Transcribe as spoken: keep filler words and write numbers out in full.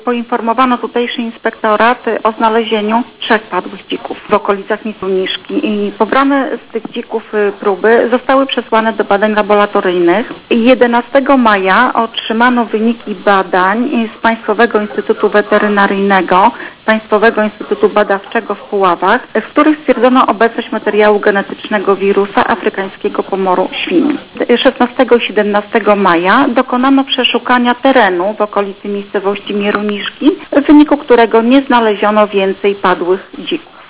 Poinformowano tutejszy inspektorat o znalezieniu trzech padłych dzików w okolicach Mikułniszki i pobrane z tych dzików próby zostały przesłane do badań laboratoryjnych. jedenastego maja otrzymano wyniki badań z Państwowego Instytutu Weterynaryjnego, Państwowego Instytutu Badawczego w Puławach, w których stwierdzono obecność materiału genetycznego wirusa afrykańskiego pomoru świń. szesnastego i siedemnastego maja dokonano przeszukania terenu w okolicy miejscowości Mieruniszki, w wyniku którego nie znaleziono więcej padłych dzików.